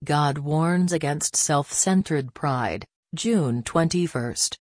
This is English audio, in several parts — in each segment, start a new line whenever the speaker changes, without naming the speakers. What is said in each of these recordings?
God warns against self-centered pride, June 21.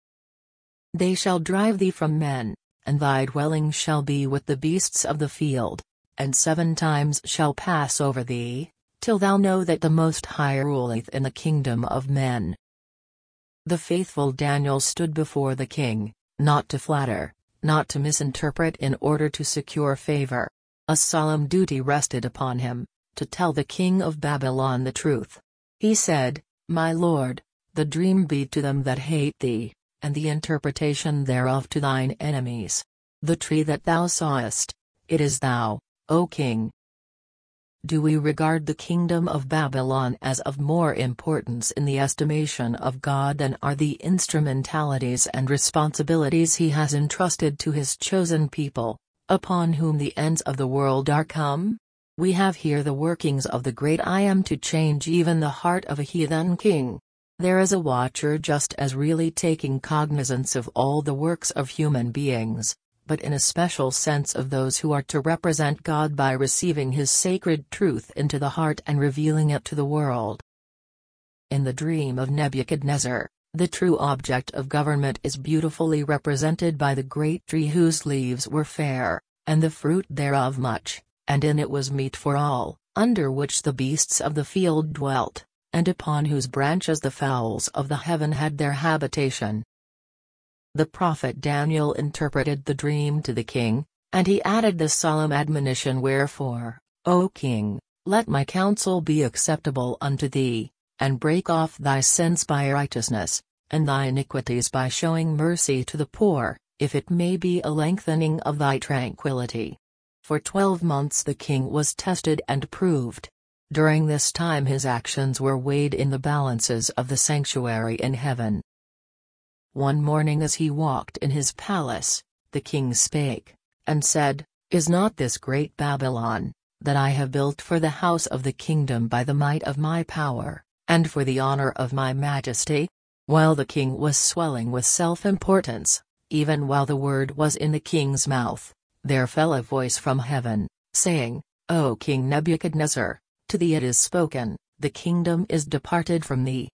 They shall drive thee from men, and thy dwelling shall be with the beasts of the field, and 7 times shall pass over thee, till thou know that the Most High ruleth in the kingdom of men. The faithful Daniel stood before the king, not to flatter, not to misinterpret in order to secure favor. A solemn duty rested upon him, to tell the king of Babylon the truth. He said, My lord, the dream be to them that hate thee, and the interpretation thereof to thine enemies. The tree that thou sawest, it is thou, O king. Do we regard the kingdom of Babylon as of more importance in the estimation of God than are the instrumentalities and responsibilities he has entrusted to his chosen people, upon whom the ends of the world are come? We have here the workings of the great I Am to change even the heart of a heathen king. There is a watcher just as really taking cognizance of all the works of human beings, but in a special sense of those who are to represent God by receiving his sacred truth into the heart and revealing it to the world. In the dream of Nebuchadnezzar, the true object of government is beautifully represented by the great tree whose leaves were fair, and the fruit thereof much, and in it was meat for all, under which the beasts of the field dwelt, and upon whose branches the fowls of the heaven had their habitation. The prophet Daniel interpreted the dream to the king, and he added the solemn admonition, Wherefore, O king, let my counsel be acceptable unto thee, and break off thy sins by righteousness, and thy iniquities by showing mercy to the poor, if it may be a lengthening of thy tranquility. For 12 months the king was tested and proved. During this time his actions were weighed in the balances of the sanctuary in heaven. One morning as he walked in his palace, the king spake, and said, Is not this great Babylon, that I have built for the house of the kingdom by the might of my power, and for the honor of my majesty? While the king was swelling with self-importance, even while the word was in the king's mouth, there fell a voice from heaven, saying, O King Nebuchadnezzar, to thee it is spoken, the kingdom is departed from thee,